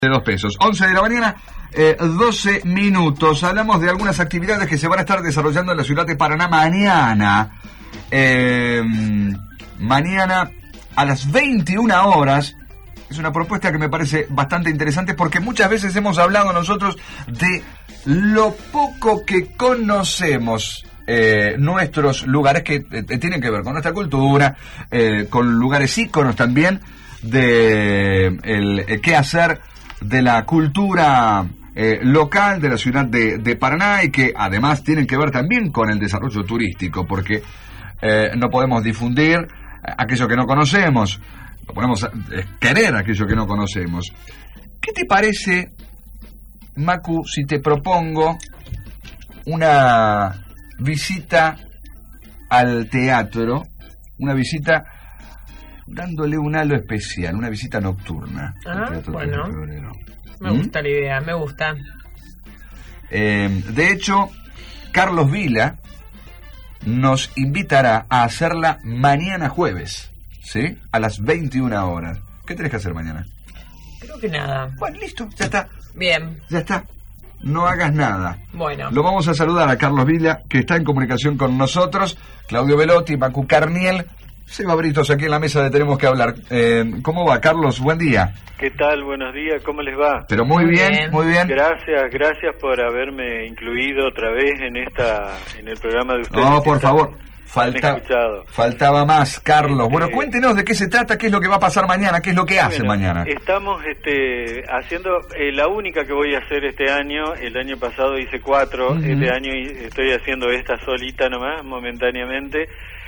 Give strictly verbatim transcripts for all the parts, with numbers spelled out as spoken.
De dos pesos. once de la mañana, eh, doce minutos. Hablamos de algunas actividades que se van a estar desarrollando en la ciudad de Paraná mañana. Eh, mañana a las veintiuna horas. Es una propuesta que me parece bastante interesante porque muchas veces hemos hablado nosotros de lo poco que conocemos. Eh, nuestros lugares que eh, tienen que ver con nuestra cultura, eh, con lugares íconos también de el, el qué hacer de la cultura eh, local de la ciudad de, de Paraná, y que además tienen que ver también con el desarrollo turístico, porque eh, no podemos difundir aquello que no conocemos, no podemos eh, querer aquello que no conocemos. ¿Qué te parece, Macu, si te propongo una visita al teatro, una visita dándole un halo especial, una visita nocturna? Ah, bueno, me gusta ¿Mm? la idea, me gusta. Eh, de hecho, Carlos Vila nos invitará a hacerla mañana jueves, ¿sí? A las veintiuna horas. ¿Qué tenés que hacer mañana? Creo que nada. Bueno, listo, ya está. Bien. Ya está. No hagas nada. Bueno. Lo vamos a saludar a Carlos Vila, que está en comunicación con nosotros, Claudio Velotti, Macu Carniel, Seba Britos, aquí en la mesa de Tenemos que Hablar. Eh, ¿Cómo va, Carlos? Buen día. ¿Qué tal? Buenos días, ¿cómo les va? Pero muy, muy bien, bien, muy bien. Gracias, gracias por haberme incluido otra vez en esta, en el programa de ustedes. No, por favor. Falta, faltaba más, Carlos. Bueno, eh, cuéntenos de qué se trata, qué es lo que va a pasar mañana, qué es lo que hace bueno, mañana. Estamos este, haciendo eh, la única que voy a hacer este año. El año pasado hice cuatro, uh-huh. Este año estoy haciendo esta solita nomás, momentáneamente.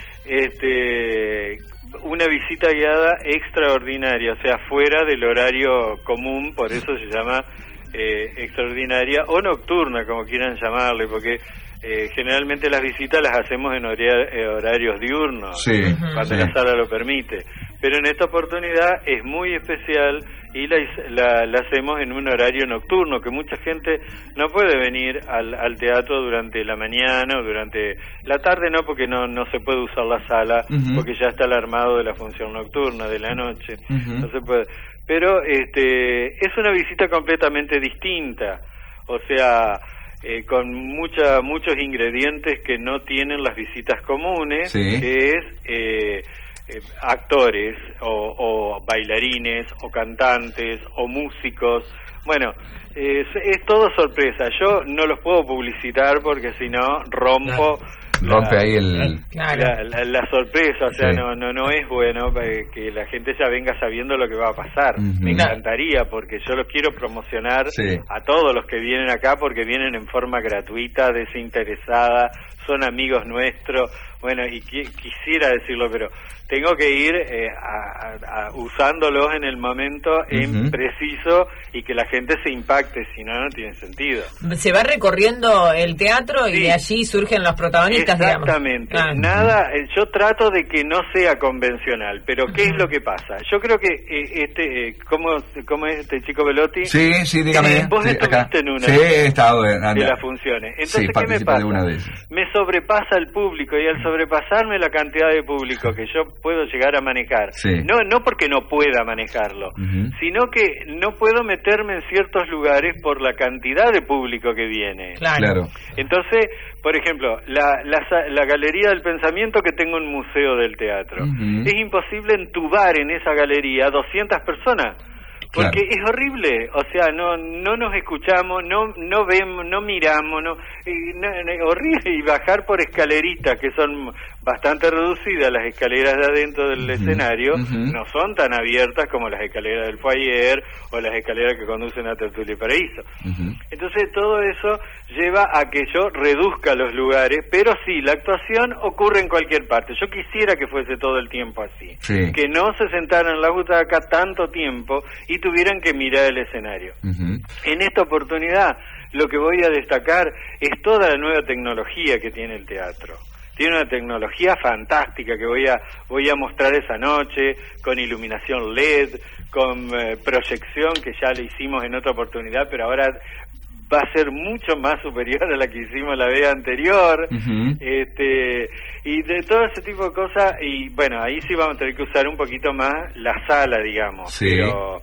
Este, una visita guiada extraordinaria, o sea, fuera del horario común, por eso se llama eh, extraordinaria o nocturna, como quieran llamarle, porque Eh, generalmente las visitas las hacemos en horar- eh, horarios diurnos, sí, cuando sí. la sala lo permite, pero en esta oportunidad es muy especial y la, la, la hacemos en un horario nocturno, que mucha gente no puede venir al, al teatro durante la mañana o durante la tarde, no, porque no, no se puede usar la sala, uh-huh. porque ya está el armado de la función nocturna de la noche, uh-huh. no se puede, pero este es una visita completamente distinta, o sea, Eh, con mucha, muchos ingredientes que no tienen las visitas comunes, sí. que es eh, eh, actores o, o bailarines o cantantes o músicos. Bueno, es, es todo sorpresa. Yo no los puedo publicitar porque si no rompo... La, rompe ahí el... La, la, la sorpresa, o sea, sí. no no no es bueno que la gente ya venga sabiendo lo que va a pasar. Uh-huh. Me encantaría, porque yo los quiero promocionar sí. a todos los que vienen acá, porque vienen en forma gratuita, desinteresada, son amigos nuestros. Bueno, y qui- quisiera decirlo, pero tengo que ir eh, a, a, a usándolos en el momento en uh-huh. preciso, y que la gente se impacte, si no, no tiene sentido. Se va recorriendo el teatro y sí. de allí surgen los protagonistas, Exactamente. digamos. Ah. Nada, eh, yo trato de que no sea convencional, pero ¿qué uh-huh. es lo que pasa? Yo creo que eh, este, eh, ¿cómo, ¿cómo es este chico Velotti? Sí, sí, dígame. Eh, vos sí, estuviste acá. en una sí, he estado de, en, de las funciones. Entonces, sí, ¿qué me pasa? De una de me sobrepasa el público, y al sobrepasarme la cantidad de público que yo puedo llegar a manejar, sí. no no porque no pueda manejarlo, uh-huh. sino que no puedo meterme en ciertos lugares por la cantidad de público que viene. Claro. Entonces, por ejemplo, la, la, la Galería del Pensamiento, que tengo un museo del teatro, uh-huh. es imposible entubar en esa galería doscientas personas. Porque claro. es horrible, o sea, no no nos escuchamos, no no vemos, no miramos, no, eh, no, no horrible, y bajar por escaleritas que son bastante reducidas, las escaleras de adentro del uh-huh. escenario, uh-huh. no son tan abiertas como las escaleras del foyer o las escaleras que conducen a Tertulia y Paraíso. Uh-huh. Entonces todo eso lleva a que yo reduzca los lugares, pero sí, la actuación ocurre en cualquier parte. Yo quisiera que fuese todo el tiempo así, sí. que no se sentaran en la butaca tanto tiempo y tuvieran que mirar el escenario. Uh-huh. En esta oportunidad lo que voy a destacar es toda la nueva tecnología que tiene el teatro. Tiene una tecnología fantástica que voy a voy a mostrar esa noche, con iluminación L E D, con eh, proyección, que ya le hicimos en otra oportunidad, pero ahora va a ser mucho más superior a la que hicimos la vez anterior, uh-huh. este y de todo ese tipo de cosas. Y bueno, ahí sí vamos a tener que usar un poquito más la sala, digamos, sí. pero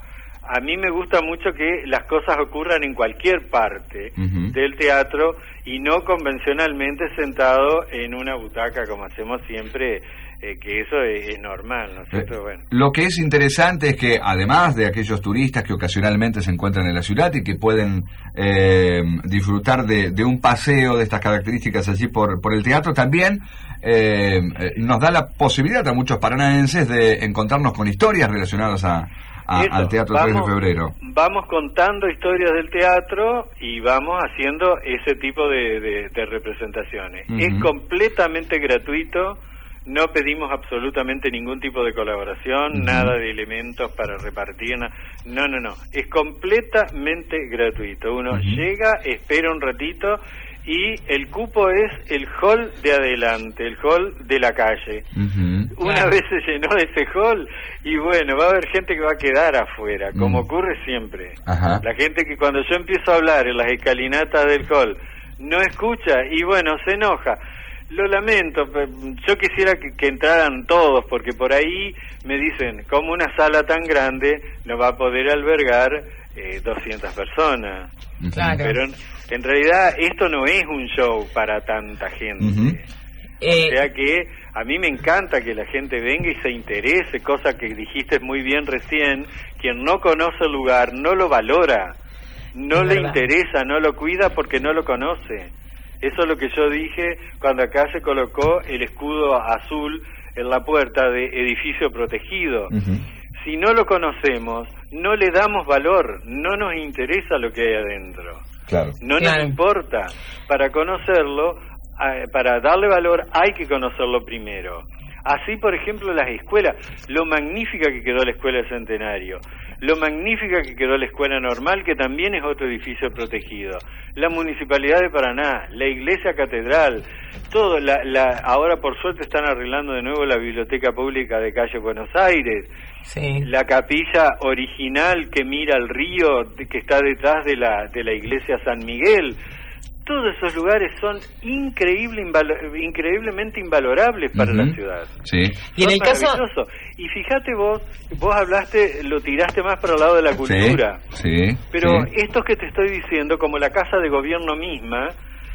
a mí me gusta mucho que las cosas ocurran en cualquier parte uh-huh. del teatro y no convencionalmente sentado en una butaca como hacemos siempre, eh, que eso es, es normal, ¿no es cierto? Eh, bueno. Lo que es interesante es que además de aquellos turistas que ocasionalmente se encuentran en la ciudad y que pueden eh, disfrutar de, de un paseo de estas características allí por, por el teatro, también eh, eh, nos da la posibilidad a muchos paranaenses de encontrarnos con historias relacionadas a, a Eso, al Teatro vamos, tres de febrero. Vamos contando historias del teatro y vamos haciendo ese tipo de, de, de representaciones. Uh-huh. Es completamente gratuito. No pedimos absolutamente ningún tipo de colaboración, uh-huh. nada de elementos para repartir, no, no, no, es completamente gratuito. Uno uh-huh. llega, espera un ratito y el cupo es el hall de adelante, el hall de la calle. Uh-huh. Una vez se llenó ese hall y bueno, va a haber gente que va a quedar afuera, como uh-huh. ocurre siempre. Uh-huh. La gente que cuando yo empiezo a hablar en las escalinatas del hall no escucha y bueno, se enoja. Lo lamento, yo quisiera que, que entraran todos, porque por ahí me dicen, como una sala tan grande no va a poder albergar eh, doscientas personas. Claro. Pero en, en realidad esto no es un show para tanta gente. Uh-huh. Eh... O sea que a mí me encanta que la gente venga y se interese, cosa que dijiste muy bien recién, quien no conoce el lugar no lo valora, no le interesa, no lo cuida porque no lo conoce. Eso es lo que yo dije cuando acá se colocó el escudo azul en la puerta de edificio protegido. Uh-huh. Si no lo conocemos, no le damos valor, no nos interesa lo que hay adentro. Claro. No claro. nos importa. Para conocerlo, para darle valor, hay que conocerlo primero. Así, por ejemplo, las escuelas, lo magnífica que quedó la Escuela del Centenario, lo magnífica que quedó la Escuela Normal, que también es otro edificio protegido, la Municipalidad de Paraná, la Iglesia Catedral, todo, la, la, ahora por suerte están arreglando de nuevo la Biblioteca Pública de Calle Buenos Aires, sí. la capilla original que mira al río, que está detrás de la, de la Iglesia San Miguel. Todos esos lugares son increíble, invalo- increíblemente invalorables para uh-huh. la ciudad. Sí. Y en el caso, y fíjate vos, vos hablaste, lo tiraste más para el lado de la cultura. Sí. sí pero sí. estos que te estoy diciendo, como la Casa de Gobierno misma,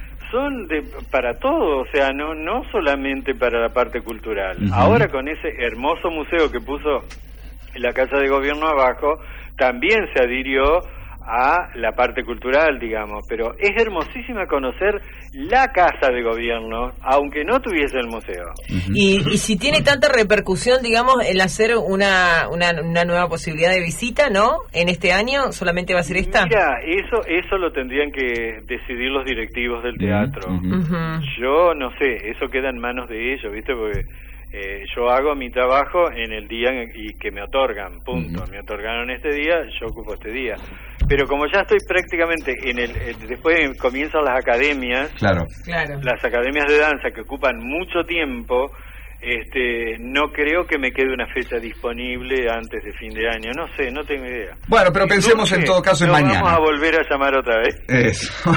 son de para todo, o sea, no no solamente para la parte cultural. Uh-huh. Ahora con ese hermoso museo que puso la Casa de Gobierno abajo, también se adhirió a la parte cultural, digamos, pero es hermosísima conocer la Casa de Gobierno, aunque no tuviese el museo. Uh-huh. Y, y si tiene tanta repercusión, digamos, el hacer una, una una nueva posibilidad de visita, ¿no? En este año, ¿solamente va a ser esta? Mira, eso eso lo tendrían que decidir los directivos del teatro. Uh-huh. Uh-huh. Yo no sé, eso queda en manos de ellos, ¿viste? Porque Eh, yo hago mi trabajo en el día y que me otorgan, punto. Uh-huh. Me otorgaron este día, yo ocupo este día. Pero como ya estoy prácticamente en el, el después comienzan las academias, claro. Claro. las academias de danza que ocupan mucho tiempo, este, no creo que me quede una fecha disponible antes de fin de año. No sé, no tengo idea. Bueno, pero pensemos en todo caso en mañana. Vamos a volver a llamar otra vez. Eso.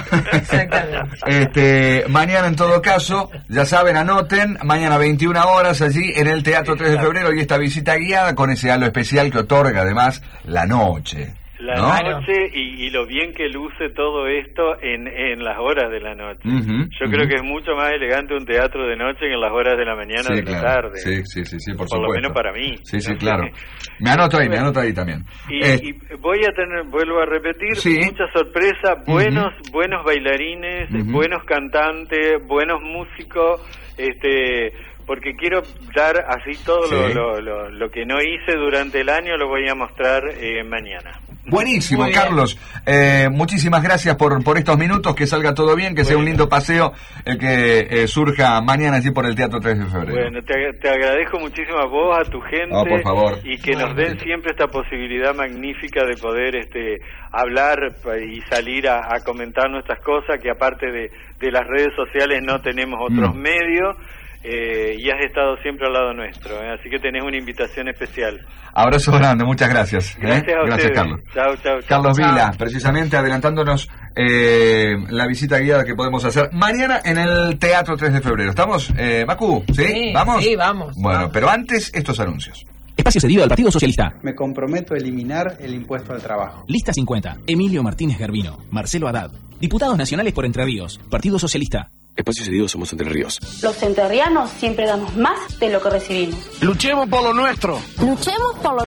este, mañana en todo caso, ya saben, anoten, mañana veintiuna horas allí en el Teatro tres de febrero y esta visita guiada con ese halo especial que otorga además la noche. La ¿no? noche y, y lo bien que luce todo esto en, en las horas de la noche. Uh-huh, Yo uh-huh. creo que es mucho más elegante un teatro de noche que en las horas de la mañana sí, o de claro. la tarde. Sí, sí, sí, sí, por, por supuesto. lo menos para mí. Sí, sí, no claro. sé. Me anoto ahí, me anoto ahí también. Y, eh, y voy a tener, vuelvo a repetir, sí. mucha sorpresa, buenos, uh-huh. buenos bailarines, uh-huh. buenos cantantes, buenos músicos, este... porque quiero dar así todo sí. lo, lo, lo, lo que no hice durante el año, lo voy a mostrar eh, mañana. Buenísimo, Carlos. Eh, muchísimas gracias por por estos minutos, que salga todo bien, que bueno. sea un lindo paseo el que eh, surja mañana allí por el Teatro tres de febrero. Bueno, te, te agradezco muchísimo a vos, a tu gente, oh, por favor. y que nos den siempre esta posibilidad magnífica de poder este hablar y salir a, a comentar nuestras cosas, que aparte de, de las redes sociales no tenemos otros mm. medios. Eh, y has estado siempre al lado nuestro, ¿eh? Así que tenés una invitación especial. Abrazo grande, muchas gracias. Gracias ¿eh? a Gracias, ustedes. Carlos. Chao, chao. Carlos chao. Vila, precisamente adelantándonos eh, la visita guiada que podemos hacer mañana en el Teatro tres de febrero. ¿Estamos, eh, Macu? ¿Sí? Sí, ¿Vamos? Sí, vamos. Bueno, vamos. pero antes estos anuncios. Espacio cedido al Partido Socialista. Me comprometo a eliminar el impuesto al trabajo. Lista cincuenta. Emilio Martínez Garbino. Marcelo Haddad. Diputados nacionales por Entre Ríos. Partido Socialista. Espacio cedido somos Entre Ríos. Los entrerrianos siempre damos más de lo que recibimos. Luchemos por lo nuestro. Luchemos por lo